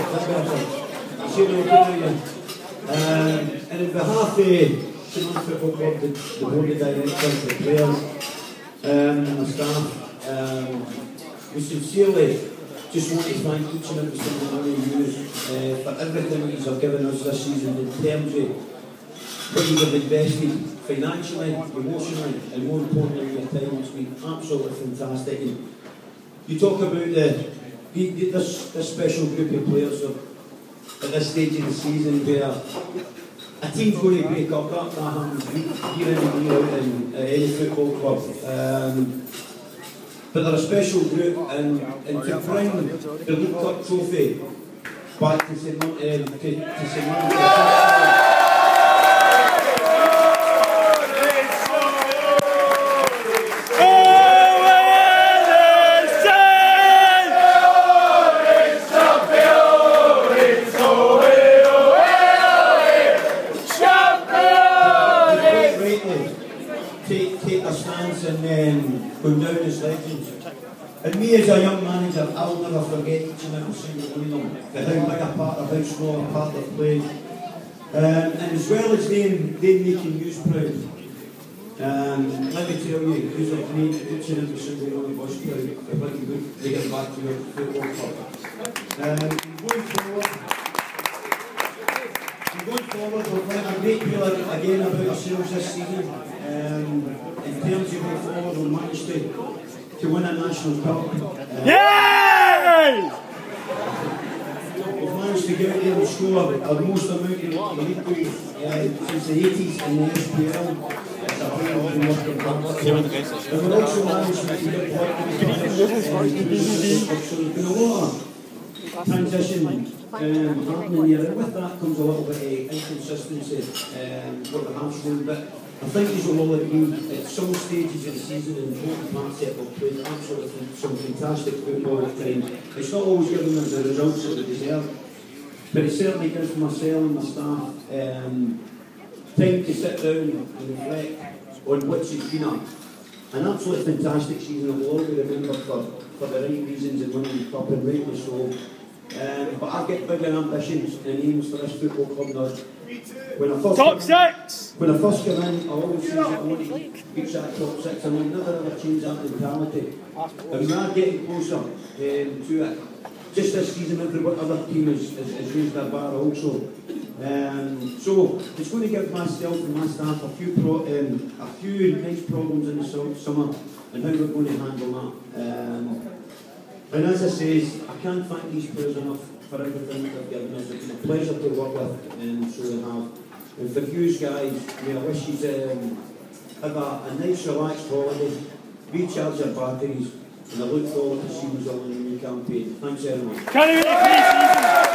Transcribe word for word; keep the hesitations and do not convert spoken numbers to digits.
Um, and on behalf of St Anne's Football Club, the, the board of directors, the players, um, and the staff, um, we sincerely just want to thank each and every single one of you uh, for everything that you have given us this season in terms of what you have invested financially, emotionally, and more importantly, your time. It's been absolutely fantastic. And you talk about the, the, the this, this special group of players of, at this stage of the season where a team's going to break up. That, that happens year in and year out in uh, any football club. Um, but they're a special group, and, and to bring the League Cup trophy back to St Mirren, uh, to, to St Mirren. Take, take a stance and um, go down as legends. And me as a young manager, I'll never forget each and every single one of them, for how big a part of how small a part they've played. Um, and as well as them, them making you proud, um, let me tell you, because I've made each and every single one of us proud of what you do to get back to your football club. Um, going forward, Going forward, we've learned a great deal again about ourselves this season. Um, in terms of going forward, we managed to, to win a national cup. Um, Yay! We've managed to get out there and score our most amount of league goals uh, since the eighties in the S P L. It's a player we've been working hard. And we've also managed to get points. So there's been a lot of transition Um, happening here, and with that comes a little bit of inconsistency um, what we have shown, but I think these will all agree at some stages of the season in important parts that we've played absolutely some fantastic football at times. It's not always giving them the results that they deserve, but it certainly gives myself and my staff um, time to sit down and reflect on which it's been a, an absolutely fantastic season that we'll all be remembered for, for the right reasons and winning the cup, and rightly so. Um, but I've got bigger ambitions and aims for this football club now. When I first top six! When I first came in, I always said that I wanted to reach that top six, and I'll never ever change that mentality. And we are getting closer um, to it. Just this season, every other team has, has, has raised their bar also. Um, so it's going to give myself and my staff a few pro, um, a few nice problems in the summer, and how we're going to handle that. Um, And as I say, I can't thank these players enough for everything that they've given us. It's been a pleasure to work with, and so they have. And for you guys, may I wish you um, have a, a nice, relaxed holiday, recharge your batteries, and I look forward to seeing you all in the new campaign. Thanks very much.